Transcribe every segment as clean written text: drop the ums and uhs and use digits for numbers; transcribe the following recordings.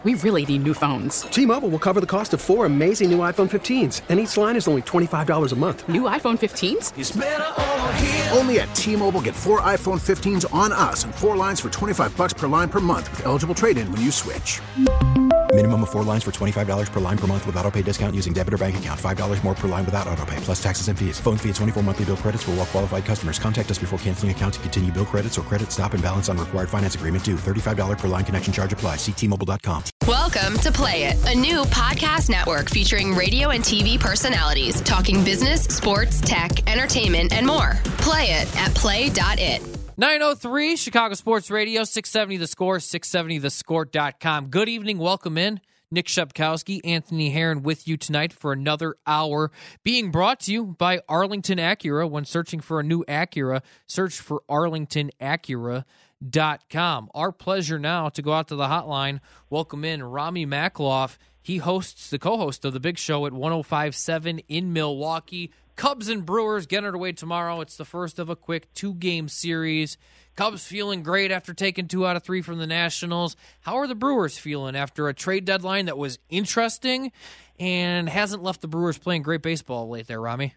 We really need new phones. T-Mobile will cover the cost of 4 amazing new iPhone 15s, and each line is only $25 a month. New iPhone 15s? It's better over here. Only at T-Mobile, get 4 iPhone 15s on us and 4 lines for $25 per line per month with eligible trade-in when you switch. Minimum of 4 lines for $25 per line per month with autopay discount using debit or bank account. $5 more per line without autopay, plus taxes and fees. Phone fee at 24 monthly bill credits for well-qualified customers. Contact us before canceling account to continue bill credits or credit stop and balance on required finance agreement due. $35 per line connection charge applies. See T-Mobile.com. Welcome to Play It, a new podcast network featuring radio and TV personalities talking business, sports, tech, entertainment, and more. Play it at play.it. 9:03 Chicago Sports Radio, 670 The Score, 670thescore.com. Good evening. Welcome in. Nick Shepkowski, Anthony Herron with you tonight for another hour. Being brought to you by Arlington Acura. When searching for a new Acura, search for arlingtonacura.com. Our pleasure now to go out to the hotline. Welcome in Rami Makloff. He hosts the co-host of The Big Show at 105.7 in Milwaukee. Cubs and Brewers get underway tomorrow. It's the first of a quick 2-game series. Cubs feeling great after taking 2 out of 3 from the Nationals. How are the Brewers feeling after a trade deadline that was interesting and hasn't left the Brewers playing great baseball late there, Rami?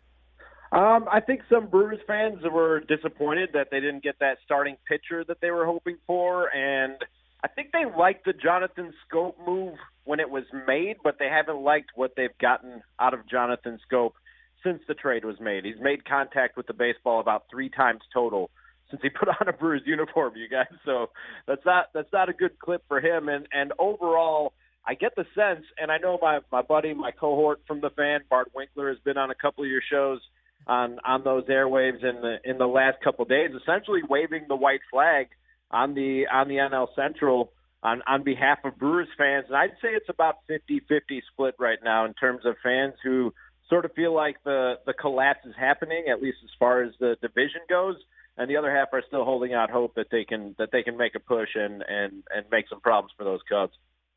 I think some Brewers fans were disappointed that they didn't get that starting pitcher that they were hoping for, and I think they liked the Jonathan Scope move when it was made, but they haven't liked what they've gotten out of Jonathan Scope since the trade was made. He's made contact with the baseball about 3 times total since he put on a Brewers uniform, you guys. So that's not a good clip for him. And overall, I get the sense, and I know my buddy, my cohort from the Fan, Bart Winkler, has been on a couple of your shows on those airwaves in the last couple of days, essentially waving the white flag on the NL Central on behalf of Brewers fans. And I'd say it's about 50-50 split right now in terms of fans who sort of feel like the collapse is happening, at least as far as the division goes, and the other half are still holding out hope that they can make a push and make some problems for those Cubs.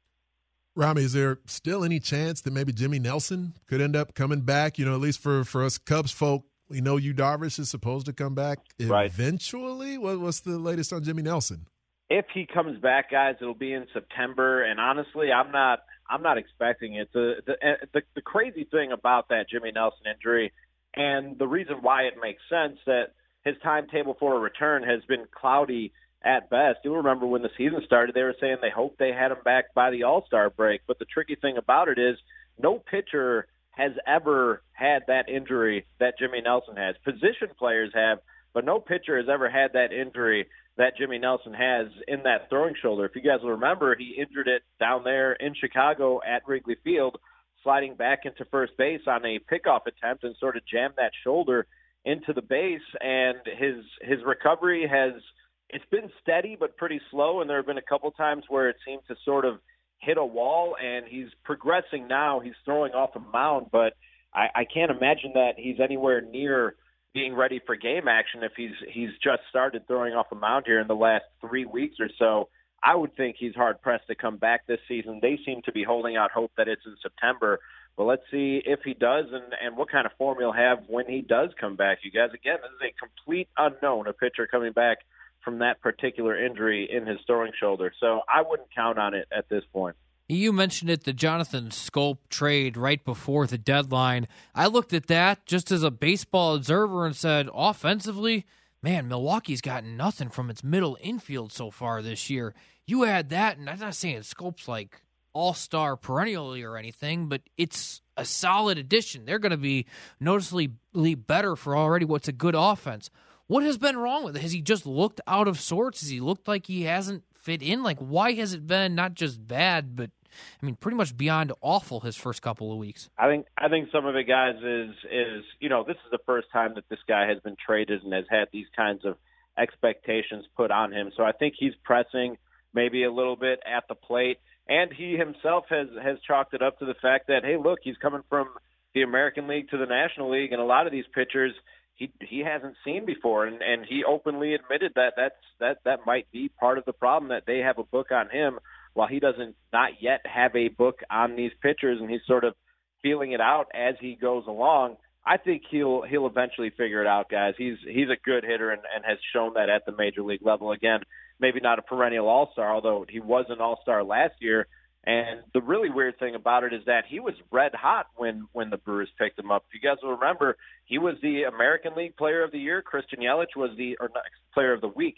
Rami, is there still any chance that maybe Jimmy Nelson could end up coming back? You know, at least for us Cubs folk, we know Yu Darvish is supposed to come back eventually. Right. What's the latest on Jimmy Nelson? If he comes back, guys, it'll be in September, and honestly, I'm not expecting it. The crazy thing about that Jimmy Nelson injury, and the reason why it makes sense that his timetable for a return has been cloudy at best. You'll remember when the season started, they were saying they hoped they had him back by the All-Star break. But the tricky thing about it is no pitcher has ever had that injury that Jimmy Nelson has. Position players have, but no pitcher has ever had that injury that Jimmy Nelson has in that throwing shoulder. If you guys will remember, he injured it down there in Chicago at Wrigley Field, sliding back into first base on a pickoff attempt and sort of jammed that shoulder into the base. And his recovery it's been steady but pretty slow, and there have been a couple times where it seemed to sort of hit a wall, and he's progressing now. He's throwing off a mound, but I can't imagine that he's anywhere near being ready for game action if he's just started throwing off a mound here in the last 3 weeks or so. I would think he's hard-pressed to come back this season. They seem to be holding out hope that it's in September. But let's see if he does and what kind of form he'll have when he does come back. You guys, again, this is a complete unknown, a pitcher coming back from that particular injury in his throwing shoulder. So I wouldn't count on it at this point. You mentioned it, the Jonathan Scope trade right before the deadline. I looked at that just as a baseball observer and said, offensively, man, Milwaukee's gotten nothing from its middle infield so far this year. You add that, and I'm not saying Scope's like all-star perennially or anything, but it's a solid addition. They're going to be noticeably better for already what's a good offense. What has been wrong with it? Has he just looked out of sorts? Has he looked like he hasn't fit in? Like, why has it been not just bad, but I mean, pretty much beyond awful his first couple of weeks? I think some of it, guys, is this is the first time that this guy has been traded and has had these kinds of expectations put on him. So I think he's pressing maybe a little bit at the plate, and he himself has chalked it up to the fact that, hey, look, he's coming from the American League to the National League, and a lot of these pitchers he hasn't seen before, and he openly admitted that might be part of the problem, that they have a book on him while he doesn't not yet have a book on these pitchers, and he's sort of feeling it out as he goes along. I think he'll eventually figure it out, guys. He's a good hitter and has shown that at the major league level. Again, maybe not a perennial all-star, although he was an all-star last year. And the really weird thing about it is that he was red hot when the Brewers picked him up. If you guys will remember, he was the American League Player of the Year. Christian Yelich was Player of the Week,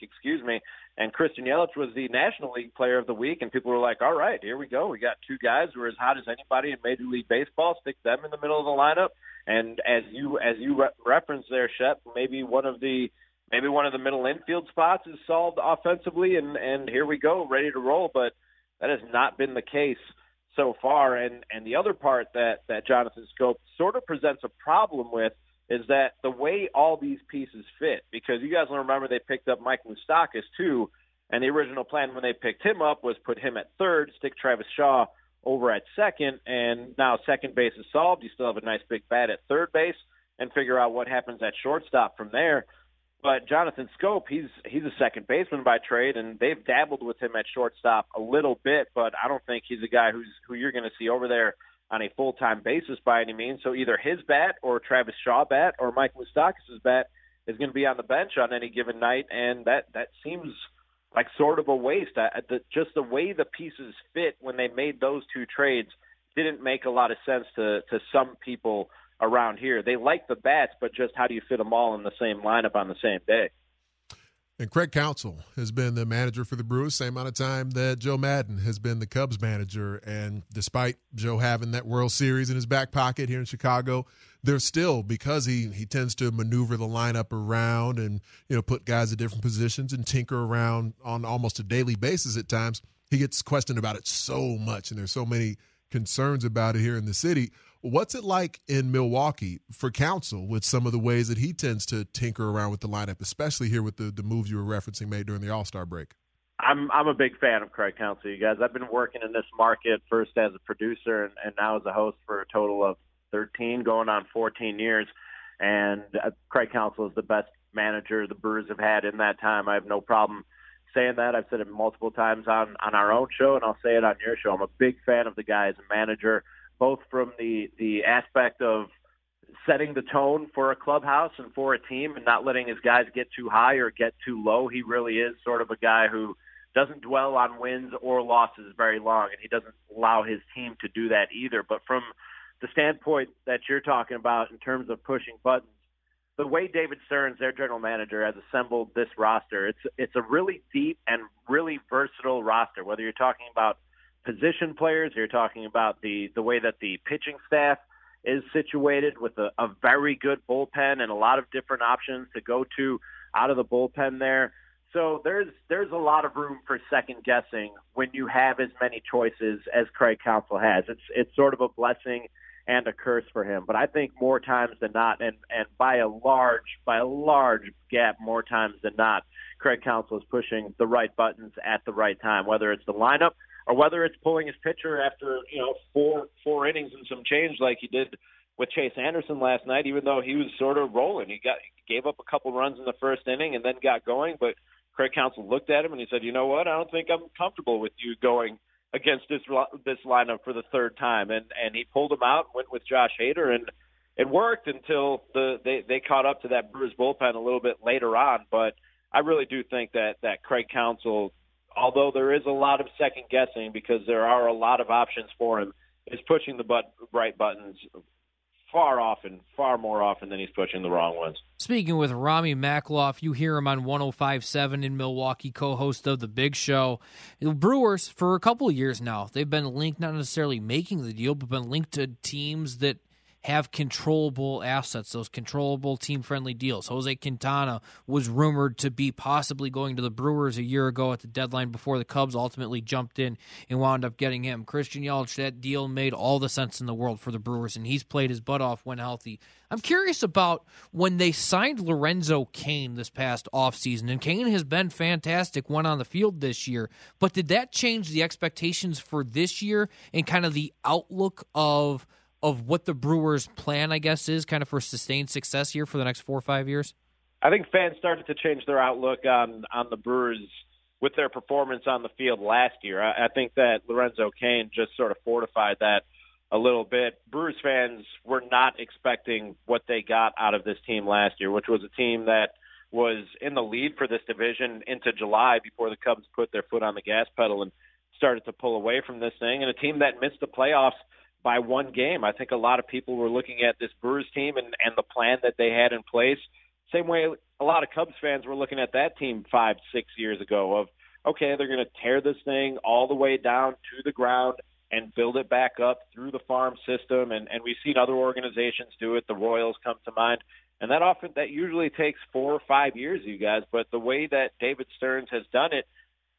and Christian Yelich was the National League Player of the Week. And people were like, all right, here we go. We got two guys who are as hot as anybody in Major League Baseball. Stick them in the middle of the lineup. And as you referenced there, Shep, maybe one of the middle infield spots is solved offensively, and here we go, ready to roll. But that has not been the case so far. And the other part that Jonathan Schoop sort of presents a problem with is that the way all these pieces fit, because you guys will remember they picked up Mike Moustakas too, and the original plan when they picked him up was put him at third, stick Travis Shaw over at second, and now second base is solved. You still have a nice big bat at third base and figure out what happens at shortstop from there. But Jonathan Schoop, he's a second baseman by trade, and they've dabbled with him at shortstop a little bit, but I don't think he's a guy who you're going to see over there on a full-time basis by any means. So either his bat or Travis Shaw bat or Mike Moustakas' bat is going to be on the bench on any given night, and that seems like sort of a waste. Just the way the pieces fit when they made those two trades didn't make a lot of sense to some people around here. They like the bats, but just how do you fit them all in the same lineup on the same day? And Craig Counsell has been the manager for the Brewers, same amount of time that Joe Maddon has been the Cubs manager. And despite Joe having that World Series in his back pocket here in Chicago, there's still, because he tends to maneuver the lineup around and, put guys at different positions and tinker around on almost a daily basis at times, he gets questioned about it so much. And there's so many concerns about it here in the city. What's it like in Milwaukee for Counsell with some of the ways that he tends to tinker around with the lineup, especially here with the moves you were referencing made during the All-Star break? I'm a big fan of Craig Counsell, you guys. I've been working in this market first as a producer and now as a host for a total of 13, going on 14 years. And Craig Counsell is the best manager the Brewers have had in that time. I have no problem saying that. I've said it multiple times on our own show, and I'll say it on your show. I'm a big fan of the guy as a manager, both from the aspect of setting the tone for a clubhouse and for a team and not letting his guys get too high or get too low. He really is sort of a guy who doesn't dwell on wins or losses very long, and he doesn't allow his team to do that either. But from the standpoint that you're talking about in terms of pushing buttons, the way David Stearns, their general manager, has assembled this roster, it's a really deep and really versatile roster, whether you're talking about position players, you're talking about the way that the pitching staff is situated with a very good bullpen and a lot of different options to go to out of the bullpen there. So there's a lot of room for second guessing when you have as many choices as Craig Counsell has. It's sort of a blessing and a curse for him. But I think more times than not, and by a large gap, more times than not, Craig Counsell is pushing the right buttons at the right time, whether it's the lineup or whether it's pulling his pitcher after, four innings and some change like he did with Chase Anderson last night, even though he was sort of rolling. He gave up a couple runs in the first inning and then got going, but Craig Counsell looked at him and he said, you know what, I don't think I'm comfortable with you going against this lineup for the third time. And he pulled him out, went with Josh Hader, and it worked until they caught up to that Brewers bullpen a little bit later on. But I really do think that Craig Counsell, although there is a lot of second guessing because there are a lot of options for him, is pushing the right buttons far more often than he's pushing the wrong ones. Speaking with Rami Makloff, you hear him on 105.7 in Milwaukee, co-host of The Big Show. The Brewers, for a couple of years now, they've been linked, not necessarily making the deal, but been linked to teams that have controllable assets, those controllable team-friendly deals. Jose Quintana was rumored to be possibly going to the Brewers a year ago at the deadline before the Cubs ultimately jumped in and wound up getting him. Christian Yelich, that deal made all the sense in the world for the Brewers, and he's played his butt off when healthy. I'm curious about when they signed Lorenzo Cain this past offseason, and Cain has been fantastic when on the field this year, but did that change the expectations for this year and kind of the outlook of what the Brewers' plan, I guess, is kind of for sustained success here for the next 4 or 5 years? I think fans started to change their outlook on the Brewers with their performance on the field last year. I think that Lorenzo Cain just sort of fortified that a little bit. Brewers fans were not expecting what they got out of this team last year, which was a team that was in the lead for this division into July before the Cubs put their foot on the gas pedal and started to pull away from this thing, and a team that missed the playoffs by one game. I think a lot of people were looking at this Brewers team and the plan that they had in place, same way a lot of Cubs fans were looking at that team 5-6 years ago of, okay, they're going to tear this thing all the way down to the ground and build it back up through the farm system. And we've seen other organizations do it. The Royals come to mind. And that usually takes 4 or 5 years, you guys. But the way that David Stearns has done it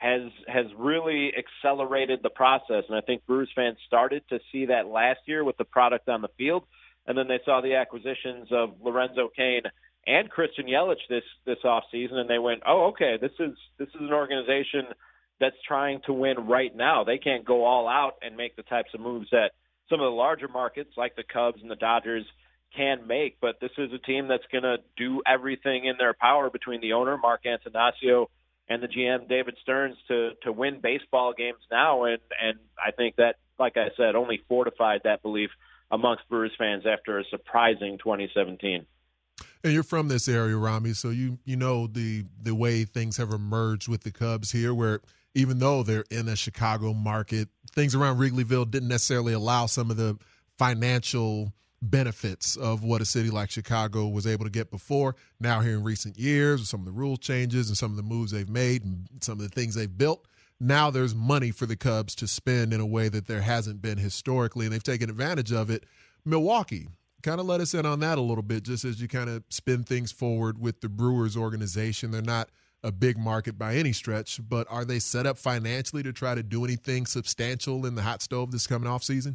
has really accelerated the process. And I think Brewers fans started to see that last year with the product on the field. And then they saw the acquisitions of Lorenzo Cain and Christian Yelich this offseason, and they went, oh, okay, this is an organization that's trying to win right now. They can't go all out and make the types of moves that some of the larger markets like the Cubs and the Dodgers can make, but this is a team that's going to do everything in their power between the owner, Mark Antanasio, and the GM, David Stearns, to win baseball games now, and I think that, like I said, only fortified that belief amongst Brewers fans after a surprising 2017. And you're from this area, Rami, so you know the way things have emerged with the Cubs here, where even though they're in a Chicago market, things around Wrigleyville didn't necessarily allow some of the financial benefits of what a city like Chicago was able to get before. Now here in recent years, with some of the rule changes and some of the moves they've made and some of the things they've built, now there's money for the Cubs to spend in a way that there hasn't been historically, and they've taken advantage of it. Milwaukee, kind of let us in on that a little bit, just as you kind of spin things forward with the Brewers organization. They're not a big market by any stretch, but are they set up financially to try to do anything substantial in the hot stove this coming off season?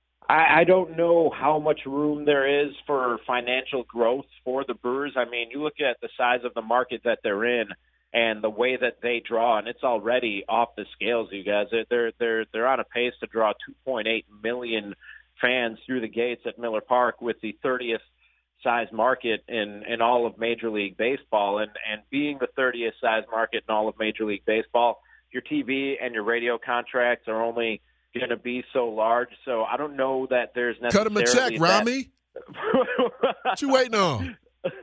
I don't know how much room there is for financial growth for the Brewers. I mean, you look at the size of the market that they're in and the way that they draw, and it's already off the scales, you guys. They're on a pace to draw 2.8 million fans through the gates at Miller Park, with the 30th size market in all of Major League Baseball. And being the 30th size market in all of Major League Baseball, your TV and your radio contracts are only going to be so large. So I don't know that there's necessarily cut him a check, Rami. What you waiting on?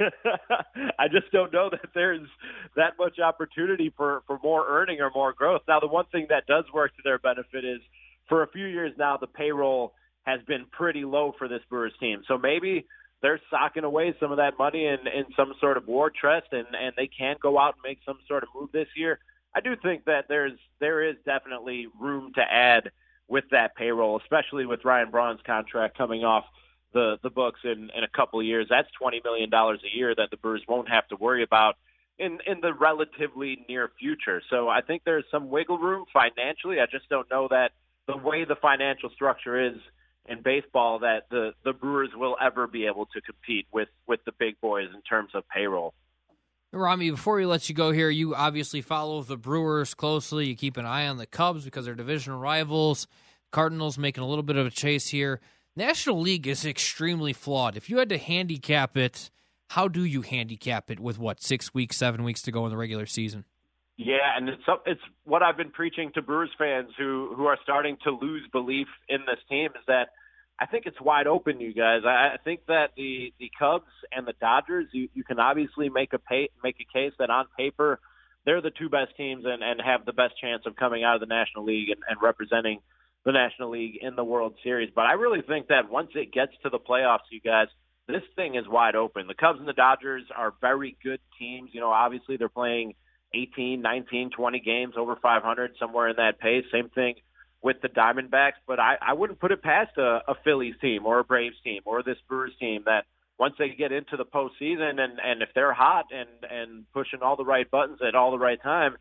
I just don't know that there's that much opportunity for more earning or more growth. Now, the one thing that does work to their benefit is for a few years now, the payroll has been pretty low for this Brewers team. So maybe they're socking away some of that money in some sort of war chest, and they can go out and make some sort of move this year. I do think that there is definitely room to add with that payroll, especially with Ryan Braun's contract coming off the books in a couple of years. That's $20 million a year that the Brewers won't have to worry about in the relatively near future. So I think there's some wiggle room financially. I just don't know that the way the financial structure is in baseball that the Brewers will ever be able to compete with the big boys in terms of payroll. Rami, before we let you go here, you obviously follow the Brewers closely. You keep an eye on the Cubs because they're division rivals. Cardinals making a little bit of a chase here. National League is extremely flawed. If you had to handicap it, how do you handicap it with, 6 weeks, 7 weeks to go in the regular season? Yeah, and it's what I've been preaching to Brewers fans who are starting to lose belief in this team, is that I think it's wide open, you guys. I think that the Cubs and the Dodgers, you can obviously make a case that on paper they're the two best teams and have the best chance of coming out of the National League and representing the National League in the World Series. But I really think that once it gets to the playoffs, you guys, this thing is wide open. The Cubs and the Dodgers are very good teams. You know, obviously they're playing 18, 19, 20 games over 500, somewhere in that pace. Same thing with the Diamondbacks, but I wouldn't put it past a Phillies team or a Braves team or this Brewers team that once they get into the postseason and if they're hot and pushing all the right buttons at all the right time,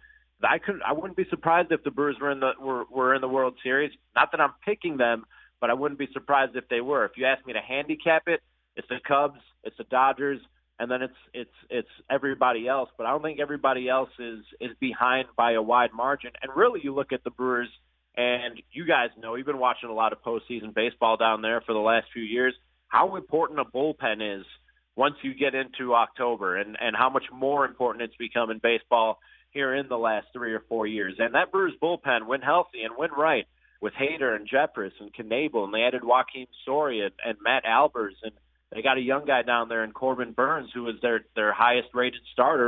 I wouldn't be surprised if the Brewers were in the World Series. Not that I'm picking them, but I wouldn't be surprised if they were. If you ask me to handicap it, it's the Cubs, it's the Dodgers, and then it's everybody else. But I don't think everybody else is behind by a wide margin. And really, you look at the Brewers. And you guys know, you've been watching a lot of postseason baseball down there for the last few years, how important a bullpen is once you get into October and how much more important it's become in baseball here in the last 3 or 4 years. And that Brewers bullpen, when healthy and when right, with Hader and Jeffress and Knebel, and they added Joakim Soria and Matt Albers, and they got a young guy down there in Corbin Burns, who is their highest-rated starter.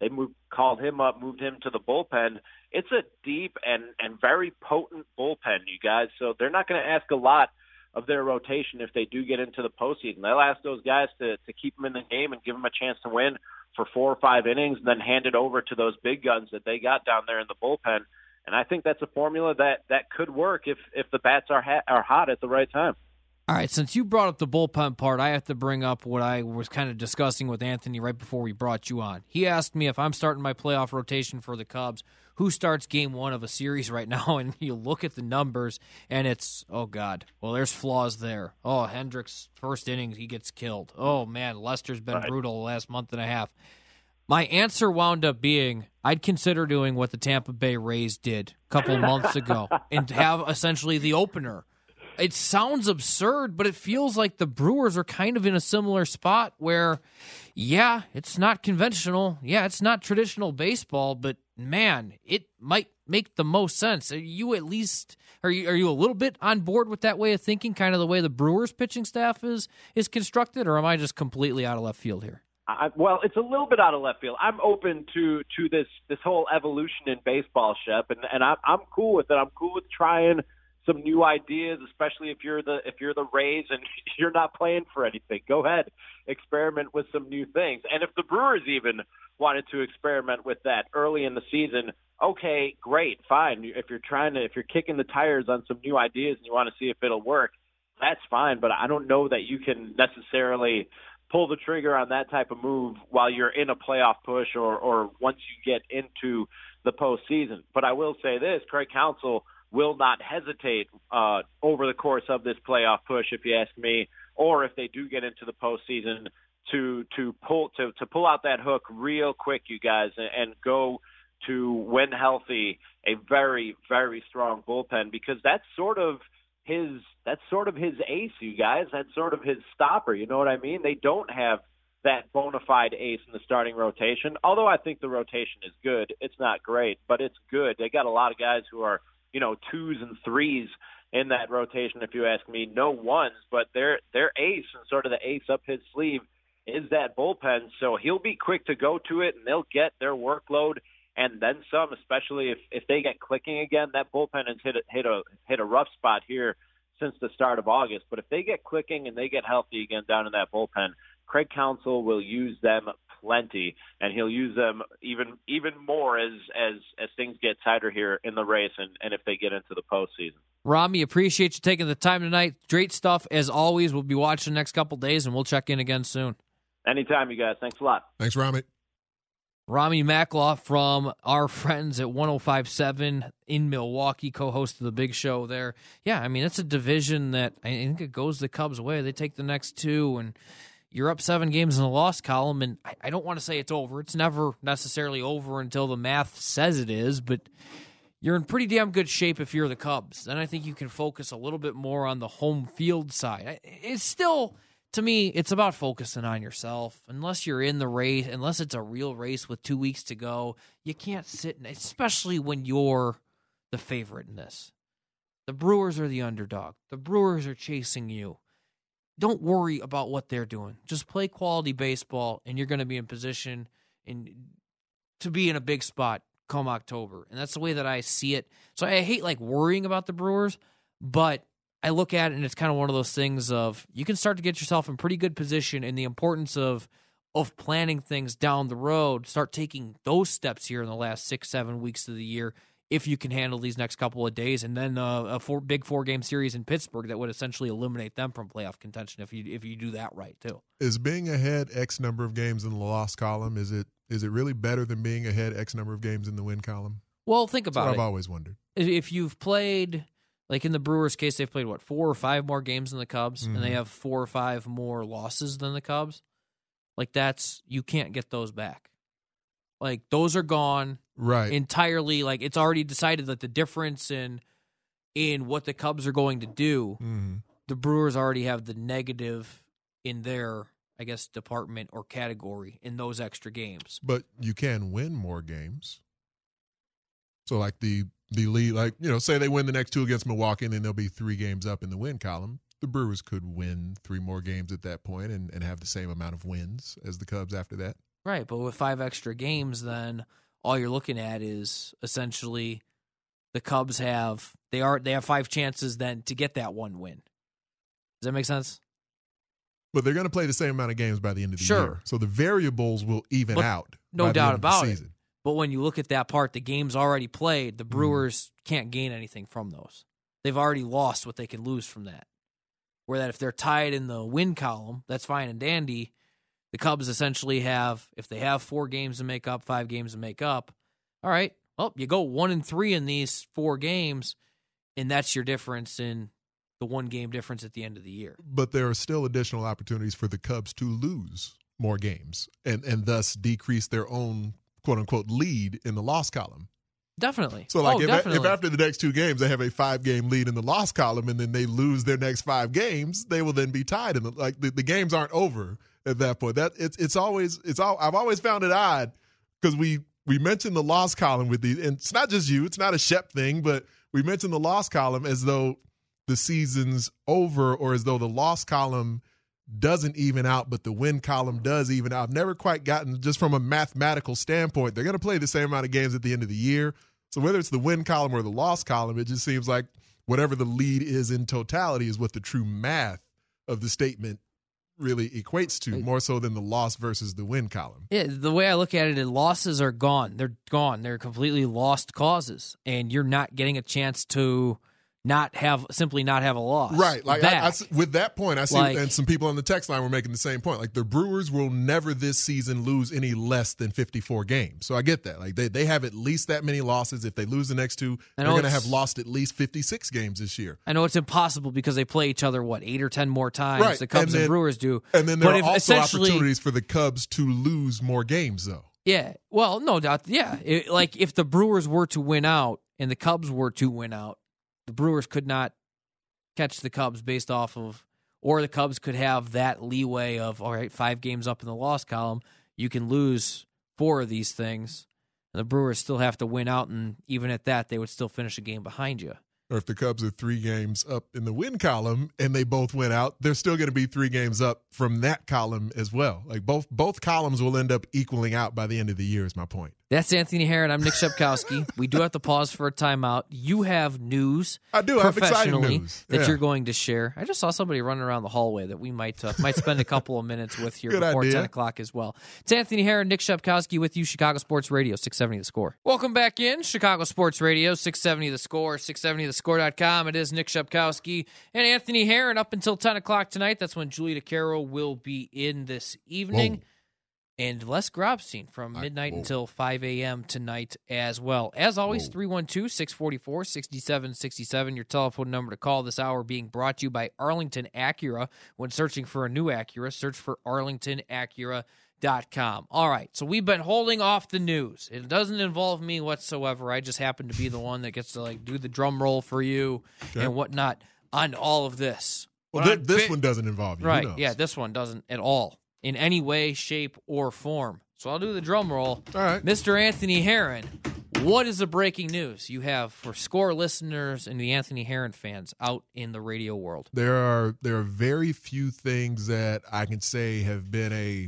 They called him up, moved him to the bullpen. It's a deep and very potent bullpen, you guys. So they're not going to ask a lot of their rotation if they do get into the postseason. They'll ask those guys to keep them in the game and give them a chance to win for 4 or 5 innings and then hand it over to those big guns that they got down there in the bullpen. And I think that's a formula that could work if the bats are hot at the right time. All right, since you brought up the bullpen part, I have to bring up what I was kind of discussing with Anthony right before we brought you on. He asked me if I'm starting my playoff rotation for the Cubs, who starts game 1 of a series right now? And you look at the numbers, and it's, oh, God, well, there's flaws there. Oh, Hendricks, first innings, he gets killed. Oh, man, Lester's been brutal the last month and a half. My answer wound up being I'd consider doing what the Tampa Bay Rays did a couple of months ago and have essentially the opener. It sounds absurd, but it feels like the Brewers are kind of in a similar spot where, yeah, it's not conventional. Yeah, it's not traditional baseball, but, man, it might make the most sense. Are you at least are you a little bit on board with that way of thinking, kind of the way the Brewers pitching staff is constructed, or am I just completely out of left field here? Well, it's a little bit out of left field. I'm open to this whole evolution in baseball, Shep, and I'm cool with it. I'm cool with trying some new ideas, especially if you're the Rays and you're not playing for anything. Go ahead, experiment with some new things. And if the Brewers even wanted to experiment with that early in the season, okay, great, fine. If you're kicking the tires on some new ideas and you want to see if it'll work, that's fine. But I don't know that you can necessarily pull the trigger on that type of move while you're in a playoff push or once you get into the postseason. But I will say this, Craig Counsell will not hesitate over the course of this playoff push, if you ask me, or if they do get into the postseason, to pull out that hook real quick, you guys, and go to, when healthy, a very, very strong bullpen, because that's sort of his ace, you guys. That's sort of his stopper. You know what I mean? They don't have that bona fide ace in the starting rotation. Although I think the rotation is good, it's not great, but it's good. They got a lot of guys who are 2s and 3s in that rotation, if you ask me. No 1s, but their ace and sort of the ace up his sleeve is that bullpen. So he'll be quick to go to it, and they'll get their workload and then some, especially if they get clicking again. That bullpen has hit a rough spot here since the start of August. But if they get clicking and they get healthy again down in that bullpen, Craig Counsell will use them plenty, and he'll use them even more as things get tighter here in the race and if they get into the postseason. Rami, appreciate you taking the time tonight. Great stuff as always. We'll be watching the next couple days, and we'll check in again soon. Anytime, you guys. Thanks a lot. Thanks, Rami. Rami Makloff from our friends at 105.7 in Milwaukee, co-host of the Big Show there. Yeah, I mean, it's a division that I think it goes the Cubs' way. They take the next 2, and you're up 7 games in the loss column, and I don't want to say it's over. It's never necessarily over until the math says it is, but you're in pretty damn good shape if you're the Cubs. Then I think you can focus a little bit more on the home field side. It's still, to me, it's about focusing on yourself. Unless you're in the race, unless it's a real race with 2 weeks to go, you can't sit, especially when you're the favorite in this. The Brewers are the underdog. The Brewers are chasing you. Don't worry about what they're doing. Just play quality baseball, and you're going to be in position to be in a big spot come October. And that's the way that I see it. So I hate worrying about the Brewers, but I look at it, and it's kind of one of those things of you can start to get yourself in pretty good position, and the importance of planning things down the road, start taking those steps here in the last 6-7 weeks of the year if you can handle these next couple of days, and then a big 4-game series in Pittsburgh that would essentially eliminate them from playoff contention if you do that right too. Is being ahead X number of games in the loss column, is it really better than being ahead X number of games in the win column? Well, think about it. That's what I've always wondered. If you've played, like in the Brewers' case, they've played 4 or 5 more games than the Cubs, and they have 4 or 5 more losses than the Cubs. You can't get those back. Those are gone. Right. Entirely, it's already decided that the difference in what the Cubs are going to do, the Brewers already have the negative in their, I guess, department or category in those extra games. But you can win more games. So the lead, say they win the next 2 against Milwaukee, and then there'll be 3 games up in the win column. The Brewers could win 3 more games at that point and have the same amount of wins as the Cubs after that. Right, but with 5 extra games, then all you're looking at is essentially the Cubs have 5 chances then to get that one win. Does that make sense? But they're going to play the same amount of games by the end of the year. So the variables will even out. No doubt about it. But when you look at that part, the game's already played. The Brewers can't gain anything from those. They've already lost what they can lose from that. Where that if they're tied in the win column, that's fine and dandy. The Cubs essentially have, if they have 4 games to make up, 5 games to make up, all right, well, you go 1-3 in these 4 games, and that's your difference in the 1-game difference at the end of the year. But there are still additional opportunities for the Cubs to lose more games and thus decrease their own quote-unquote lead in the loss column. Definitely. So, like, if after the next 2 games they have a 5-game lead in the loss column and then they lose their next 5 games, they will then be tied. And the games aren't over at that point. I've always found it odd because we mentioned the loss column with these, and it's not just you, it's not a Shep thing, but we mentioned the loss column as though the season's over or as though the loss column doesn't even out, but the win column does even out. I've never quite gotten, just from a mathematical standpoint, they're going to play the same amount of games at the end of the year. So whether it's the win column or the loss column, it just seems like whatever the lead is in totality is what the true math of the statement really equates to, more so than the loss versus the win column. Yeah, the way I look at it is losses are gone. They're gone. They're completely lost causes, and you're not getting a chance to not have a loss. Right. Like I with that point, I see, and some people on the text line were making the same point. Like the Brewers will never this season lose any less than 54 games. So I get that. Like they have at least that many losses. If they lose the next 2, they're going to have lost at least 56 games this year. I know it's impossible because they play each other 8 or 10 more times. Right. The Cubs and Brewers do. And then there are also opportunities for the Cubs to lose more games, though. Yeah. Well, no doubt. Yeah. Like if the Brewers were to win out and the Cubs were to win out, the Brewers could not catch the Cubs based off of, or the Cubs could have that leeway of, all right, 5 games up in the loss column, you can lose 4 of these things, and the Brewers still have to win out, and even at that, they would still finish a game behind you. Or if the Cubs are 3 games up in the win column and they both win out, they're still going to be 3 games up from that column as well. Like both columns will end up equaling out by the end of the year is my point. That's Anthony Herron. I'm Nick Shepkowski. We do have to pause for a timeout. You have news. I do. I have exciting news that you're going to share. I just saw somebody running around the hallway that we might spend a couple of minutes with here before 10 o'clock as well. It's Anthony Herron, Nick Shepkowski with you, Chicago Sports Radio, 670 The Score. Welcome back in, Chicago Sports Radio, 670 The Score, 670thescore.com. It is Nick Shepkowski and Anthony Herron up until 10 o'clock tonight. That's when Julie DeCaro will be in this evening. Whoa. And Les Grobstein from midnight until 5 a.m. tonight as well. As always, 312-644-6767, your telephone number to call this hour, being brought to you by Arlington Acura. When searching for a new Acura, search for arlingtonacura.com. All right, so we've been holding off the news. It doesn't involve me whatsoever. I just happen to be the one that gets to do the drum roll for you and whatnot on all of this. Well, this one doesn't involve you. Right, yeah, this one doesn't at all. In any way, shape, or form. So I'll do the drum roll. All right. Mr. Anthony Herron, what is the breaking news you have for Score listeners and the Anthony Herron fans out in the radio world? There are very few things that I can say have been a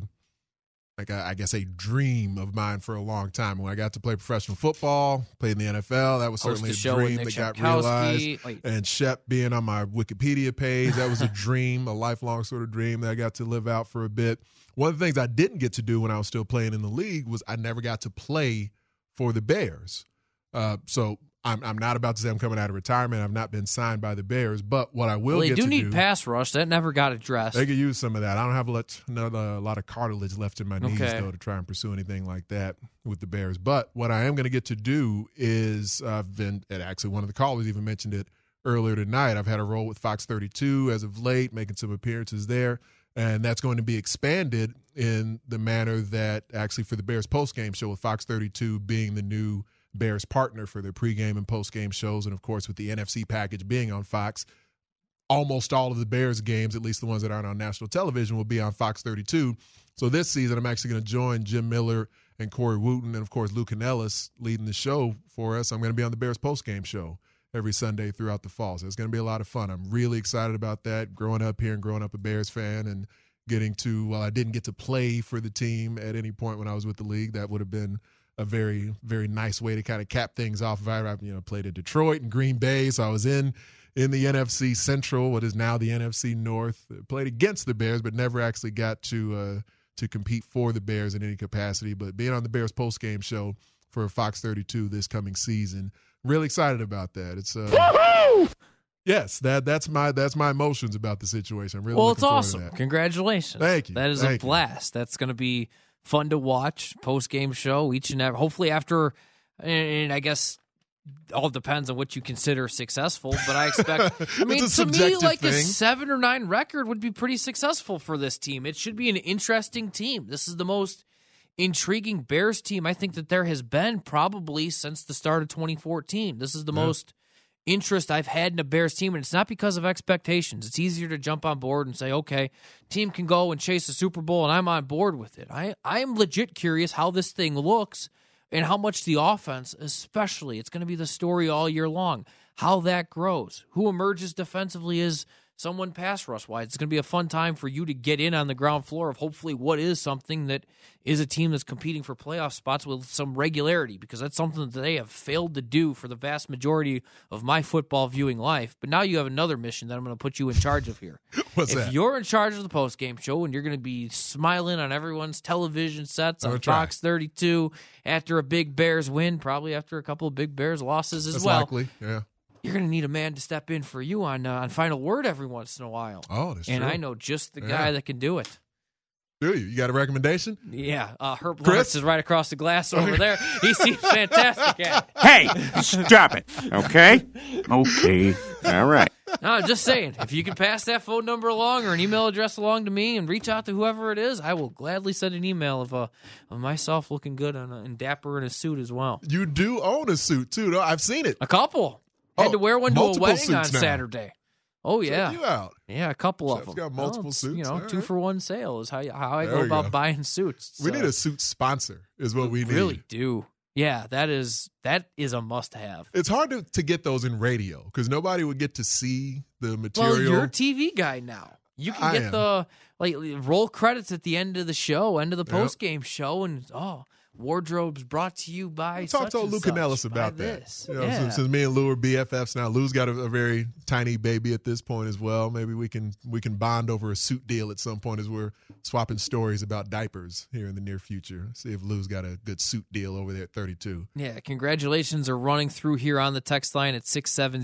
dream of mine for a long time. When I got to play professional football, played in the NFL, that was certainly a dream that got realized. And Shep being on my Wikipedia page, that was a dream, a lifelong sort of dream that I got to live out for a bit. One of the things I didn't get to do when I was still playing in the league was I never got to play for the Bears. So I'm not about to say I'm coming out of retirement. I've not been signed by the Bears, but what I will get to do. They do need pass rush. That never got addressed. They could use some of that. I don't have a lot of cartilage left in my knees, though, to try and pursue anything like that with the Bears. But what I am going to get to do is actually one of the callers even mentioned it earlier tonight. I've had a role with Fox 32 as of late, making some appearances there, and that's going to be expanded in the manner that actually for the Bears postgame show, with Fox 32 being the new Bears partner for their pregame and postgame shows, and of course with the NFC package being on Fox, almost all of the Bears games, at least the ones that aren't on national television, will be on Fox 32. So this season I'm actually going to join Jim Miller and Corey Wooten and of course Luke Canellis leading the show for us. I'm going to be on the Bears postgame show every Sunday throughout the fall. So it's going to be a lot of fun. I'm really excited about that, growing up here and growing up a Bears fan and I didn't get to play for the team at any point when I was with the league. That would have been a very, very nice way to kind of cap things off. I played in Detroit and Green Bay, so I was in the NFC Central, what is now the NFC North. Played against the Bears, but never actually got to compete for the Bears in any capacity. But being on the Bears postgame show for Fox 32 this coming season, really excited about that. It's yes, that's my emotions about the situation. I'm really looking forward awesome. to that. Congratulations. Thank you. That is a blast. That's going to be fun to watch post-game show each and every, hopefully after, and I guess all depends on what you consider successful, but I expect, to me, like a 7 or 9 record would be pretty successful for this team. It should be an interesting team. This is the most intriguing Bears team I think that there has been probably since the start of 2014. This is the most interest I've had in a Bears team, and it's not because of expectations. It's easier to jump on board and say, okay, team can go and chase a Super Bowl, and I'm on board with it. I am legit curious how this thing looks and how much the offense, especially, it's going to be the story all year long, how that grows. Who emerges defensively is someone pass rush-wise. It's going to be a fun time for you to get in on the ground floor of hopefully what is something that is a team that's competing for playoff spots with some regularity, because that's something that they have failed to do for the vast majority of my football viewing life. But now you have another mission that I'm going to put you in charge of here. What's that? If you're in charge of the postgame show and you're going to be smiling on everyone's television sets on Fox 32 after a big Bears win, probably after a couple of big Bears losses as well. Likely, yeah. You're going to need a man to step in for you on Final Word every once in a while. Oh, that's true. And I know just the guy that can do it. Do you? You got a recommendation? Yeah. Herb Lawrence is right across the glass over there. He seems fantastic at it. Hey, stop it, okay? Okay, all right. No, I'm just saying, if you can pass that phone number along or an email address along to me and reach out to whoever it is, I will gladly send an email of myself looking good and dapper in a suit as well. You do own a suit, too, though. I've seen it. A couple. Had to wear one to a wedding on now. Saturday. Oh, yeah. Check you out. Yeah, a couple of them. It's got multiple suits. 2-for-1 sale is how I go about buying suits. We need a suit sponsor is what we need. Really do. Yeah, that is a must-have. It's hard to get those in radio because nobody would get to see the material. Well, you're a TV guy now. You can get the roll credits at the end of the show, end of the post-game show, and wardrobes brought to you by talk to Lou Canellis about that. Since me and Lou are BFFs now, Lou's got a very tiny baby at this point as well. Maybe we can bond over a suit deal at some point as we're swapping stories about diapers here in the near future. See if Lou's got a good suit deal over there at 32. Yeah, congratulations are running through here on the text line at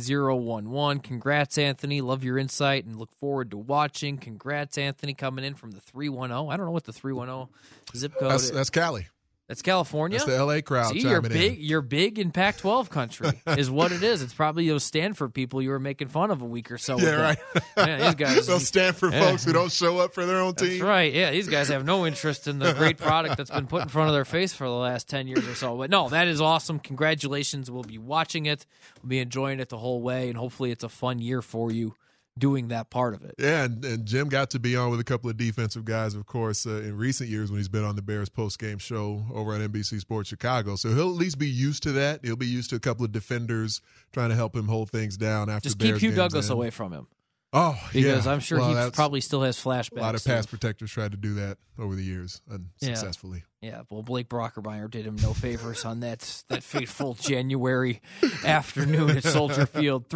67011. Congrats, Anthony. Love your insight and look forward to watching. Congrats, Anthony, coming in from the 310. I don't know what the 310 zip code is. That's Cali. That's California? That's the L.A. crowd. See, you're big in Pac-12 country is what it is. It's probably those Stanford people you were making fun of a week or so ago. Yeah, right. Yeah, these guys, those Stanford folks who don't show up for their own team. That's right. Yeah, these guys have no interest in the great product that's been put in front of their face for the last 10 years or so. But no, that is awesome. Congratulations. We'll be watching it. We'll be enjoying it the whole way, and hopefully it's a fun year for you doing that part of it. Yeah, and Jim got to be on with a couple of defensive guys, of course, in recent years when he's been on the Bears post-game show over on NBC Sports Chicago. So he'll at least be used to that. He'll be used to a couple of defenders trying to help him hold things down after just the Bears keep Hugh Douglas away from him. Oh, because I'm sure he probably still has flashbacks. A lot of pass protectors tried to do that over the years unsuccessfully. Yeah, well, Blake Brockermeyer did him no favors on that fateful January afternoon at Soldier Field.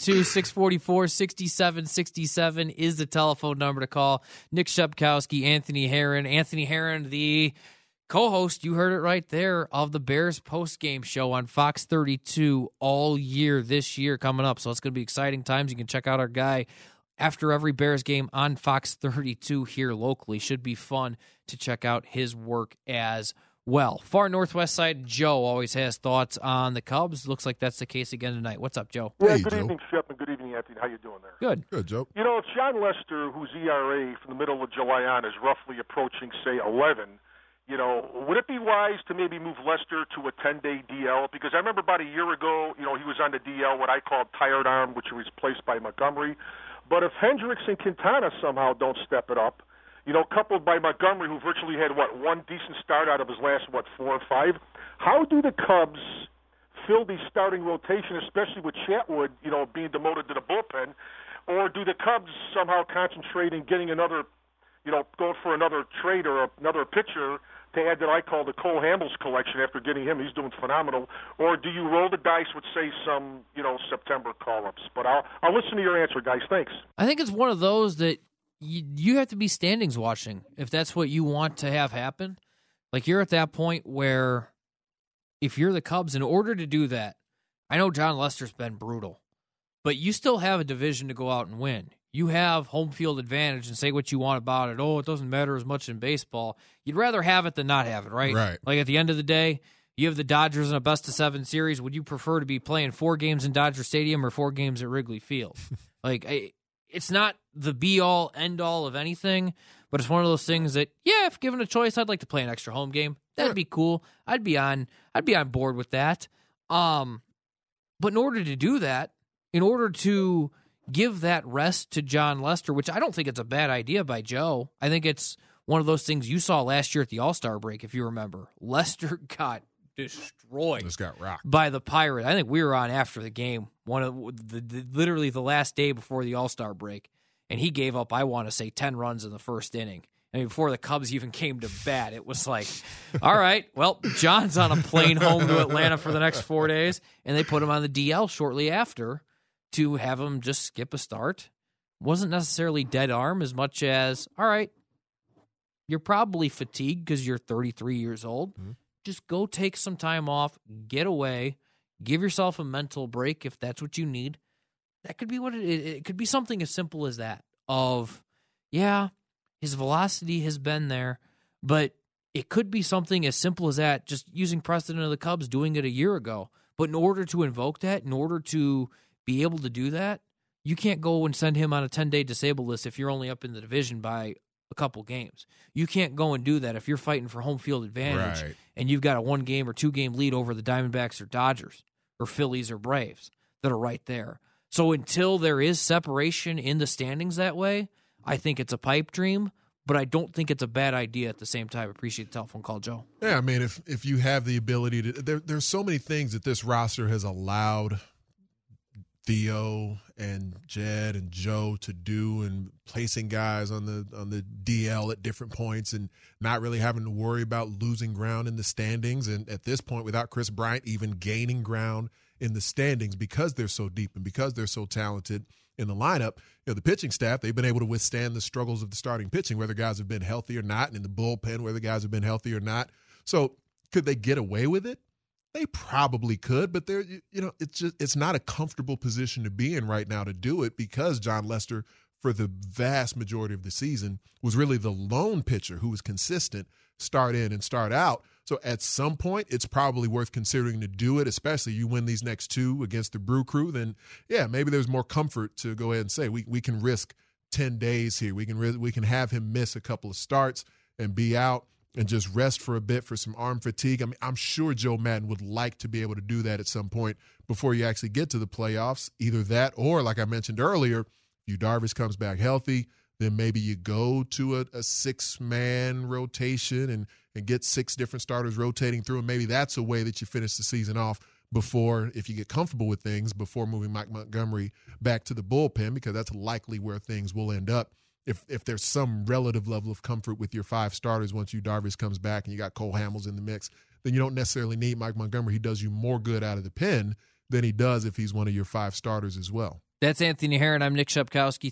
312-644-6767 is the telephone number to call. Nick Shepkowski, Anthony Herron. Anthony Herron, the co-host, you heard it right there, of the Bears post-game show on Fox 32 all year this year coming up. So it's going to be exciting times. You can check out our guy after every Bears game on Fox 32 here locally. Should be fun to check out his work as well. Far Northwest side, Joe always has thoughts on the Cubs. Looks like that's the case again tonight. What's up, Joe? Yeah, good evening, Shep, and good evening, Anthony. How you doing there? Good. Good, Joe. You know, John Lester, whose ERA from the middle of July on is roughly approaching, say, 11, you know, would it be wise to maybe move Lester to a 10-day DL? Because I remember about a year ago, you know, he was on the DL, what I called tired arm, which was replaced by Montgomery. But if Hendricks and Quintana somehow don't step it up, you know, coupled by Montgomery, who virtually had, one decent start out of his last, 4 or 5, how do the Cubs fill the starting rotation, especially with Chatwood, you know, being demoted to the bullpen? Or do the Cubs somehow concentrate in getting another going for another trade or another pitcher to add that I call the Cole Hamels collection after getting him? He's doing phenomenal. Or do you roll the dice with, say, some, September call-ups? But I'll listen to your answer, guys. Thanks. I think it's one of those that you have to be standings watching if that's what you want to have happen. Like, you're at that point where if you're the Cubs, in order to do that, I know John Lester's been brutal, but you still have a division to go out and win. You have home field advantage, and say what you want about it. Oh, it doesn't matter as much in baseball. You'd rather have it than not have it, right? Right. Like, at the end of the day, you have the Dodgers in a best-of-7 series. Would you prefer to be playing 4 games in Dodger Stadium or 4 games at Wrigley Field? It's not the be-all, end-all of anything, but it's one of those things that, yeah, if given a choice, I'd like to play an extra home game. That'd be cool. I'd be on board with that. But in order to do that, in order to give that rest to John Lester, which I don't think it's a bad idea by Joe. I think it's one of those things you saw last year at the All-Star break, if you remember. Lester got destroyed. Just got rocked by the Pirates. I think we were on after the game, one of literally the last day before the All-Star break, and he gave up, I want to say, 10 runs in the first inning. I mean, before the Cubs even came to bat, it was like, all right, well, John's on a plane home to Atlanta for the next 4 days, and they put him on the DL shortly after to have him just skip a start. Wasn't necessarily dead arm as much as, all right, you're probably fatigued because you're 33 years old. Mm-hmm. Just go take some time off, get away, give yourself a mental break if that's what you need. That could be what it could be, something as simple as that of, yeah, his velocity has been there, but it could be something as simple as that, just using precedent of the Cubs doing it a year ago. But in order to invoke that, in order to be able to do that, you can't go and send him on a 10-day disabled list if you're only up in the division by a couple games. You can't go and do that if you're fighting for home field advantage and you've got a 1-game or 2-game lead over the Diamondbacks or Dodgers or Phillies or Braves that are right there. So until there is separation in the standings that way, I think it's a pipe dream, but I don't think it's a bad idea at the same time. Appreciate the telephone call, Joe. Yeah, I mean, if you have the ability to, there's so many things that this roster has allowed Theo and Jed and Joe to do, and placing guys on the DL at different points and not really having to worry about losing ground in the standings. And at this point, without Chris Bryant even gaining ground in the standings because they're so deep and because they're so talented in the lineup, the pitching staff, they've been able to withstand the struggles of the starting pitching, whether guys have been healthy or not, and in the bullpen, whether guys have been healthy or not. So could they get away with it? They probably could, but it's not a comfortable position to be in right now to do it, because John Lester, for the vast majority of the season, was really the lone pitcher who was consistent, start in and start out. So at some point, it's probably worth considering to do it, especially you win these next 2 against the Brew Crew. Then, yeah, maybe there's more comfort to go ahead and say we can risk 10 days here. We can have him miss a couple of starts and be out and just rest for a bit for some arm fatigue. I mean, I'm sure Joe Maddon would like to be able to do that at some point before you actually get to the playoffs. Either that or, like I mentioned earlier, Yu Darvish comes back healthy, then maybe you go to a 6-man rotation and get 6 different starters rotating through, and maybe that's a way that you finish the season off before, if you get comfortable with things, before moving Mike Montgomery back to the bullpen, because that's likely where things will end up. If there's some relative level of comfort with your 5 starters once Yu Darvish comes back and you got Cole Hamels in the mix, then you don't necessarily need Mike Montgomery. He does you more good out of the pen than he does if he's one of your 5 starters as well. That's Anthony Herron. I'm Nick Shepkowski.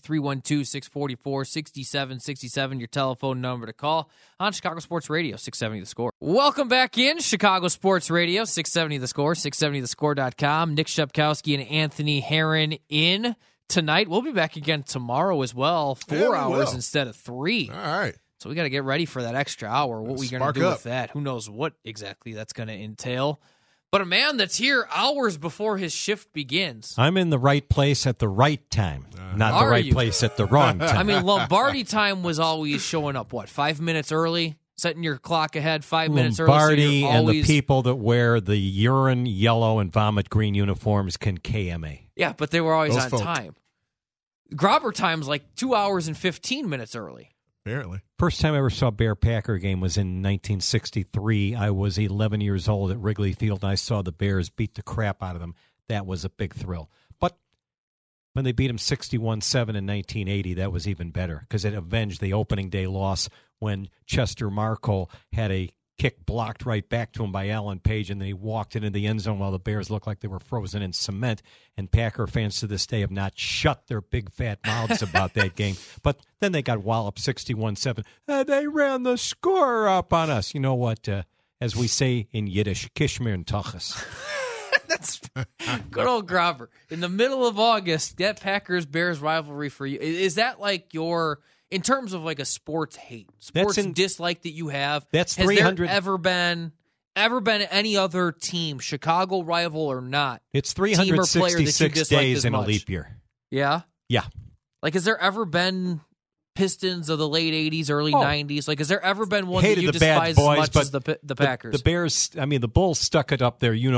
312-644-6767, your telephone number to call on Chicago Sports Radio, 670 The Score. Welcome back in Chicago Sports Radio, 670 The Score, 670thescore.com. Nick Shepkowski and Anthony Herron in tonight. We'll be back again tomorrow as well, 4 hours instead of 3. All right. So we got to get ready for that extra hour. What we going to do with that? Who knows what exactly that's going to entail. But a man that's here hours before his shift begins. I'm in the right place at the right time, not the right place at the wrong time. I mean, Lombardi time was always showing up, 5 minutes early? Setting your clock ahead 5 minutes early. Lombardi and the people that wear the urine yellow and vomit green uniforms can KMA. Yeah, but they were always on time. Grobber time's 2 hours and 15 minutes early. Apparently. First time I ever saw a Bear-Packer game was in 1963. I was 11 years old at Wrigley Field, and I saw the Bears beat the crap out of them. That was a big thrill. But When they beat them 61-7 in 1980, that was even better because it avenged the opening day loss when Chester Marco had a kick blocked right back to him by Alan Page, and then he walked into the end zone while the Bears looked like they were frozen in cement. And Packer fans to this day have not shut their big fat mouths about that game. But then they got walloped 61-7. They ran the score up on us. You know what? As we say in Yiddish, Kishmir and Tuchus. That's good old Grobber. In the middle of August, that Packers-Bears rivalry for you, is that like your, in terms of like a sports hate, dislike that you have? That's 300. Has there ever been any other team, Chicago rival or not? It's 366 days in a leap year. Yeah? Yeah. Like, has there ever been Pistons of the late 80s, early 90s? Like, has there ever been one that you despise as much as the Packers? The Bears, the Bulls stuck it up there, in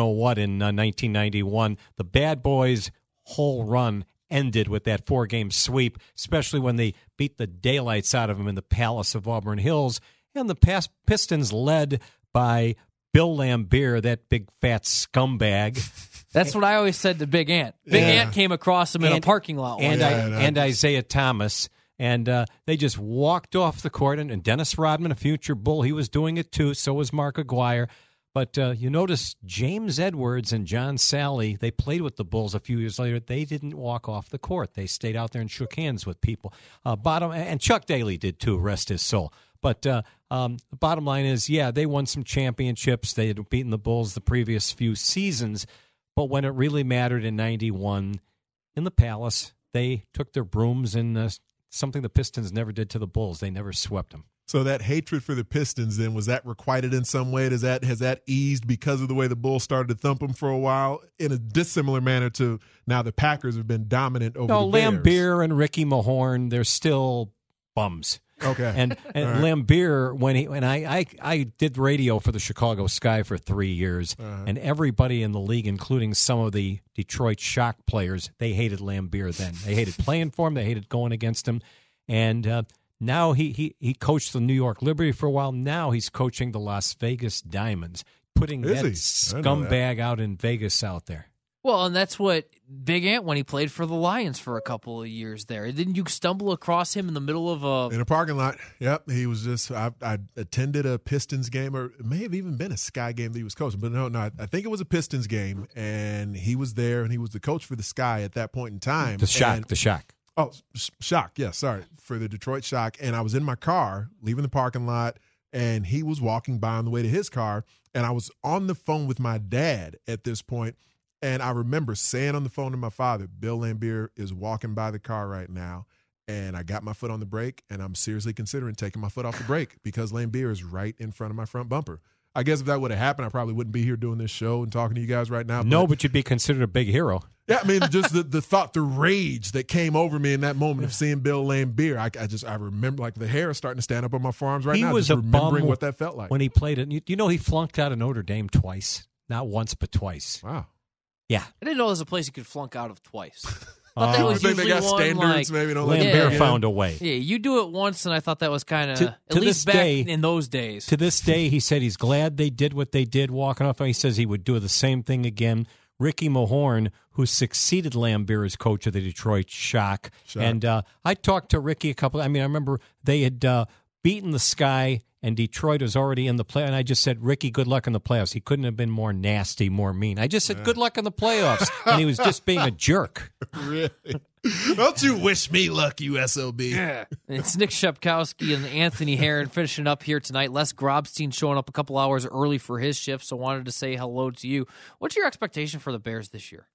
1991. The Bad Boys' whole run ended with that 4-game sweep, especially when they beat the daylights out of them in the Palace of Auburn Hills. And the Pistons led by Bill Laimbeer, that big fat scumbag. That's what I always said to Big Ant. Big Ant came across him in a parking lot one day. And Isaiah Thomas. And they just walked off the court. And Dennis Rodman, a future Bull, he was doing it too. So was Mark Aguirre. But you notice James Edwards and John Sally, they played with the Bulls a few years later. They didn't walk off the court. They stayed out there and shook hands with people. And Chuck Daly did too, rest his soul. But the bottom line is, they won some championships. They had beaten the Bulls the previous few seasons. But when it really mattered in 91 in the Palace, they took their brooms and something the Pistons never did to the Bulls. They never swept them. So that hatred for the Pistons, then, was that requited in some way? Has that eased because of the way the Bulls started to thump them for a while in a dissimilar manner to now the Packers have been dominant over the Bears? Laimbeer and Ricky Mahorn, they're still bums. Okay. And right. Laimbeer, when I did radio for the Chicago Sky for 3 years, and everybody in the league, including some of the Detroit Shock players, they hated Laimbeer then. They hated playing for him. They hated going against him. And now he coached the New York Liberty for a while. Now he's coaching the Las Vegas Diamonds, putting that scumbag out in Vegas out there. Well, and that's what Big Ant, when he played for the Lions for a couple of years there. Didn't you stumble across him in the middle of in a parking lot? Yep. He was just, I attended a Pistons game, or it may have even been a Sky game that he was coaching. But no, I think it was a Pistons game, and he was there, and he was the coach for the Sky at that point in time. The Shock. Oh, Shock, yeah, sorry, for the Detroit Shock. And I was in my car, leaving the parking lot, and he was walking by on the way to his car, and I was on the phone with my dad at this point. And I remember saying on the phone to my father, Bill Laimbeer is walking by the car right now, and I got my foot on the brake, and I'm seriously considering taking my foot off the brake because Laimbeer is right in front of my front bumper. I guess if that would have happened, I probably wouldn't be here doing this show and talking to you guys right now. But you'd be considered a big hero. Yeah, I mean, just the thought, the rage that came over me in that moment of seeing Bill Laimbeer. I remember, like, the hair is starting to stand up on my forearms right now. He was just a remembering bum what that felt like when he played it. He flunked out of Notre Dame twice, not once but twice. Wow. Yeah, I didn't know there was a place you could flunk out of twice. That was they got standards. Maybe don't Laimbeer found a way. Yeah, you do it once, and I thought that was kind of at least back in those days. To this day, he said he's glad they did what they did, walking off. He says he would do the same thing again. Ricky Mahorn, who succeeded Laimbeer as coach of the Detroit Shock, and I talked to Ricky I remember they had beaten the Sky. And Detroit was already in the play. And I just said, Ricky, good luck in the playoffs. He couldn't have been more nasty, more mean. I just said, good luck in the playoffs. And he was just being a jerk. Really? Don't you wish me luck, you SOB. Yeah. It's Nick Shepkowski and Anthony Herron finishing up here tonight. Les Grobstein showing up a couple hours early for his shift, so wanted to say hello to you. What's your expectation for the Bears this year?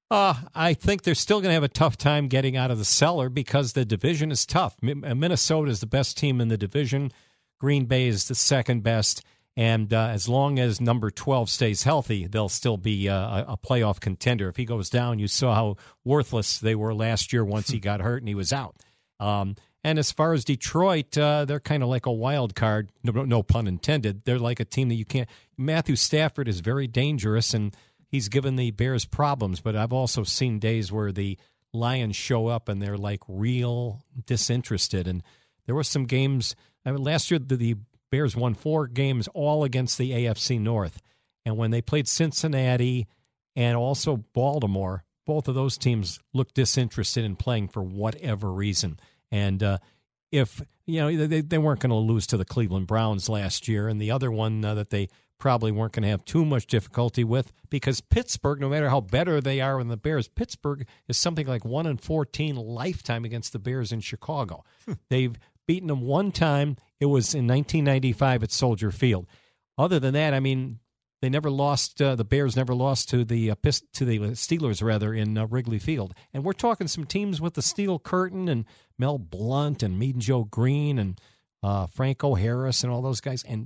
I think they're still going to have a tough time getting out of the cellar because the division is tough. Minnesota is the best team in the division. Green Bay is the second best, and as long as number 12 stays healthy, they'll still be a playoff contender. If he goes down, you saw how worthless they were last year once he got hurt and he was out. And as far as Detroit, they're kind of like a wild card, no pun intended. They're like a team that you can't – Matthew Stafford is very dangerous, and he's given the Bears problems, but I've also seen days where the Lions show up and they're like real disinterested. And there were some games – last year, the Bears won 4 games all against the AFC North. And when they played Cincinnati and also Baltimore, both of those teams look disinterested in playing for whatever reason. And if, they weren't going to lose to the Cleveland Browns last year, and the other one that they probably weren't going to have too much difficulty with, because Pittsburgh, no matter how better they are than the Bears, Pittsburgh is something like 1-14 lifetime against the Bears in Chicago. They've beaten them one time. It was in 1995 at Soldier Field. Other than that, I mean, they never lost. The Bears never lost to the Steelers, in Wrigley Field. And we're talking some teams with the Steel Curtain and Mel Blount and Mean Joe Green and Franco Harris and all those guys. And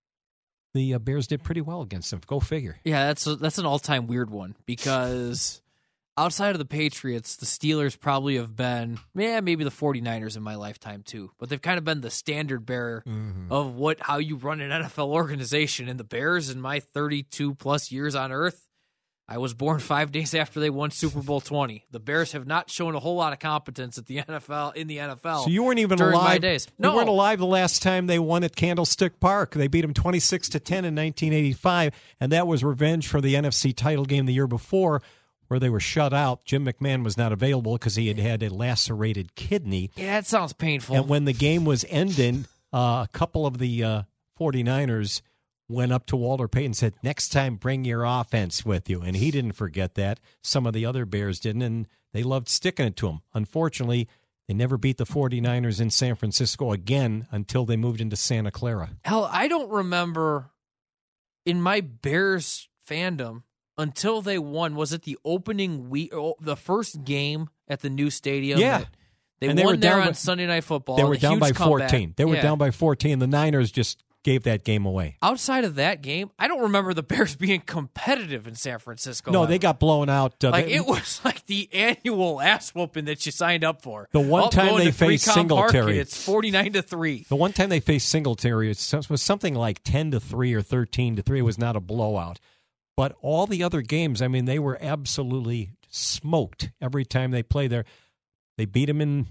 the Bears did pretty well against them. Go figure. Yeah, that's an all-time weird one, because outside of the Patriots, the Steelers probably have been, maybe the 49ers in my lifetime too, but they've kind of been the standard bearer of how you run an NFL organization. And the Bears, in my 32-plus years on Earth, I was born 5 days after they won Super Bowl 20. The Bears have not shown a whole lot of competence at the NFL. So you weren't even during alive. My days. No. You weren't alive the last time they won at Candlestick Park. They beat them 26-10 in 1985, and that was revenge for the NFC title game the year before, where they were shut out. Jim McMahon was not available because he had a lacerated kidney. Yeah, it sounds painful. And when the game was ending, a couple of the 49ers went up to Walter Payton and said, next time bring your offense with you. And he didn't forget that. Some of the other Bears didn't, and they loved sticking it to him. Unfortunately, they never beat the 49ers in San Francisco again until they moved into Santa Clara. Hell, I don't remember in my Bears fandom until they won. Was it the opening week, the first game at the new stadium? Yeah. They won there on Sunday Night Football. They were down by 14. Comeback. They were down by 14. The Niners just gave that game away. Outside of that game, I don't remember the Bears being competitive in San Francisco. No, they got blown out. It was like the annual ass whooping that you signed up for. The one time they faced Singletary, it's 49-3. The one time they faced Singletary, it was something like 10-3 or 13-3. It was not a blowout. But all the other games, I mean, they were absolutely smoked every time they played there. They beat them in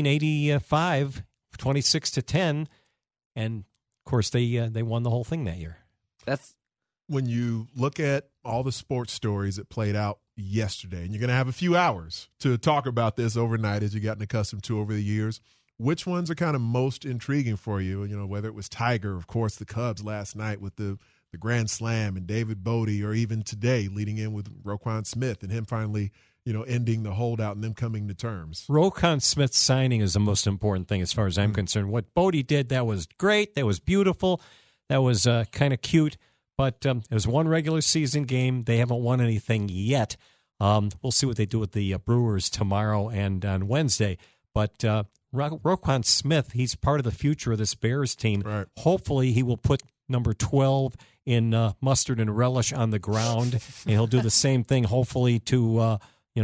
1985, 26-10, and of course, they won the whole thing that year. That's when you look at all the sports stories that played out yesterday, and you're going to have a few hours to talk about this overnight as you've gotten accustomed to over the years. Which ones are kind of most intriguing for you? Whether it was Tiger, of course, the Cubs last night with the Grand Slam, and David Bodie, or even today leading in with Roquan Smith and him finally ending the holdout and them coming to terms. Roquan Smith's signing is the most important thing as far as I'm concerned. What Bodie did, that was great. That was beautiful. That was kind of cute. But it was one regular season game. They haven't won anything yet. We'll see what they do with the Brewers tomorrow and on Wednesday. But Roquan Smith, he's part of the future of this Bears team. Right. Hopefully he will put number 12 in mustard and relish on the ground, and he'll do the same thing, hopefully, to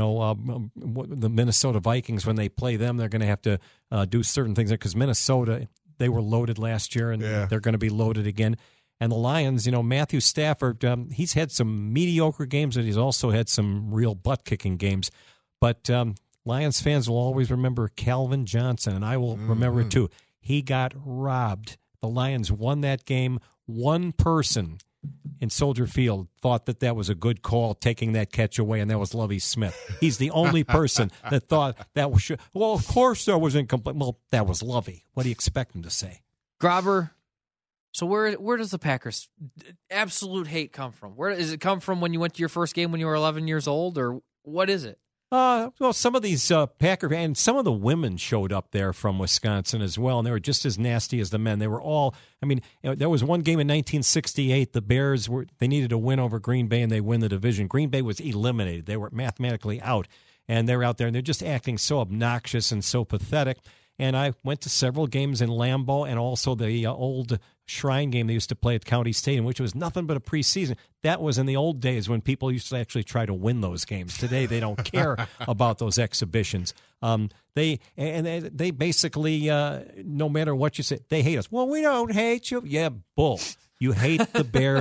the Minnesota Vikings. When they play them, they're going to have to do certain things, because Minnesota, they were loaded last year, and they're going to be loaded again. And the Lions, Matthew Stafford, he's had some mediocre games, and he's also had some real butt-kicking games. But Lions fans will always remember Calvin Johnson, and I will remember it too. He got robbed. The Lions won that game. One person in Soldier Field thought that was a good call, taking that catch away, and that was Lovie Smith. He's the only person that thought that was, well, of course that was incomplete. Well, that was Lovie. What do you expect him to say? Grobber, so where does the Packers' absolute hate come from? Where does it come from when you went to your first game when you were 11 years old, or what is it? Well, some of these Packer and some of the women showed up there from Wisconsin as well, and they were just as nasty as the men. They were all, there was one game in 1968. The Bears they needed a win over Green Bay, and they win the division. Green Bay was eliminated. They were mathematically out, and they're out there, and they're just acting so obnoxious and so pathetic. And I went to several games in Lambeau, and also the old Shrine game they used to play at County Stadium, which was nothing but a preseason. That was in the old days when people used to actually try to win those games. Today they don't care about those exhibitions. They basically, no matter what you say, they hate us. Well, we don't hate you. Yeah, bull. You hate the Bears.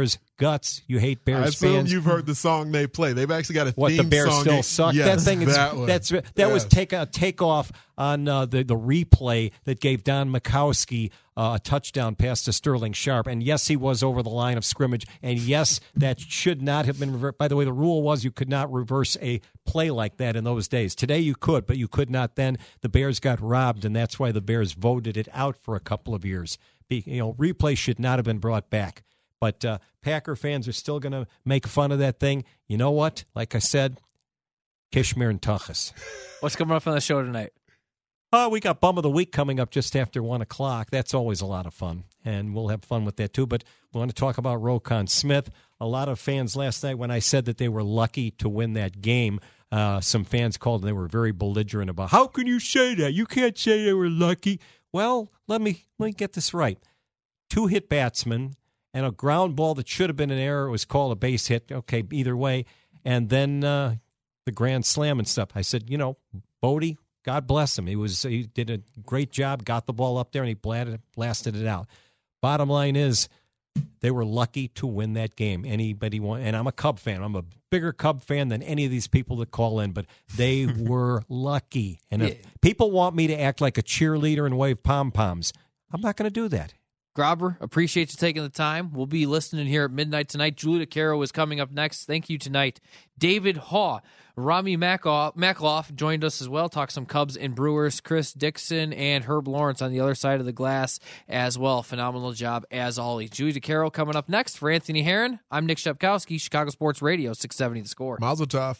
guts. You hate Bears I assume fans. you've heard the song they play. They've actually got a What, theme the Bears song. still suck? Yes, that thing is that was takeoff on the replay that gave Don Mikowski a touchdown pass to Sterling Sharp. And yes, he was over the line of scrimmage. And yes, that should not have been reversed. By the way, the rule was you could not reverse a play like that in those days. Today you could, but you could not then. The Bears got robbed, and that's why the Bears voted it out for a couple of years. Replay should not have been brought back. But Packer fans are still going to make fun of that thing. You know what? Like I said, Kishmir and Tuchus. What's coming up on the show tonight? We got Bum of the Week coming up just after 1 o'clock. That's always a lot of fun, and we'll have fun with that too. But we want to talk about Roquan Smith. A lot of fans last night, when I said that they were lucky to win that game, some fans called and they were very belligerent about, how can you say that? You can't say they were lucky. Well, let me get this right. 2-hit batsmen and a ground ball that should have been an error. It was called a base hit. Okay, either way. And then the grand slam and stuff. I said, Bodie, God bless him. He did a great job, got the ball up there, and he blasted it out. Bottom line is, they were lucky to win that game. Anybody want? And I'm a Cub fan. I'm a bigger Cub fan than any of these people that call in, but they were lucky. And if people want me to act like a cheerleader and wave pom-poms, I'm not going to do that. Grobber, appreciate you taking the time. We'll be listening here at midnight tonight. Julie DeCaro is coming up next. Thank you tonight. David Haw, Rami Makloff joined us as well. Talk some Cubs and Brewers. Chris Dixon and Herb Lawrence on the other side of the glass as well. Phenomenal job as always. Julie DeCaro coming up next. For Anthony Herron, I'm Nick Shepkowski, Chicago Sports Radio, 670 The Score. Mazel tov.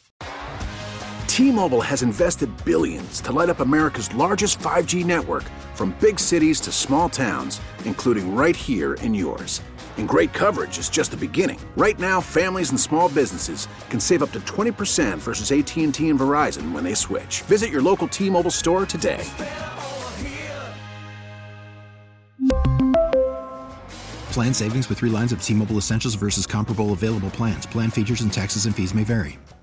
T-Mobile has invested billions to light up America's largest 5G network, from big cities to small towns, including right here in yours. And great coverage is just the beginning. Right now, families and small businesses can save up to 20% versus AT&T and Verizon when they switch. Visit your local T-Mobile store today. Plan savings with 3 lines of T-Mobile Essentials versus comparable available plans. Plan features and taxes and fees may vary.